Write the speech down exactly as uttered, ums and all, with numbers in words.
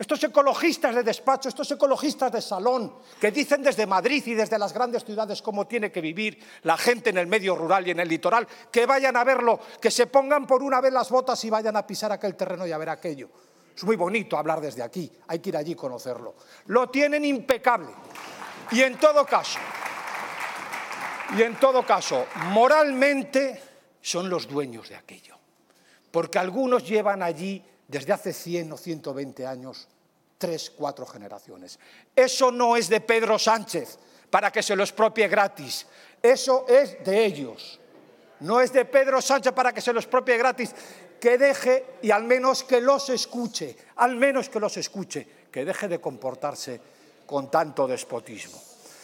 estos ecologistas de despacho, estos ecologistas de salón, que dicen desde Madrid y desde las grandes ciudades cómo tiene que vivir la gente en el medio rural y en el litoral, que vayan a verlo, que se pongan por una vez las botas y vayan a pisar aquel terreno y a ver aquello. Es muy bonito hablar desde aquí, hay que ir allí y conocerlo. Lo tienen impecable. Y en todo caso, y en todo caso, moralmente son los dueños de aquello. Porque algunos llevan allí desde hace cien o ciento veinte años, tres, cuatro generaciones. Eso no es de Pedro Sánchez para que se lo expropie gratis. Eso es de ellos. No es de Pedro Sánchez para que se lo expropie gratis. Que deje, y al menos que los escuche, al menos que los escuche, que deje de comportarse con tanto despotismo.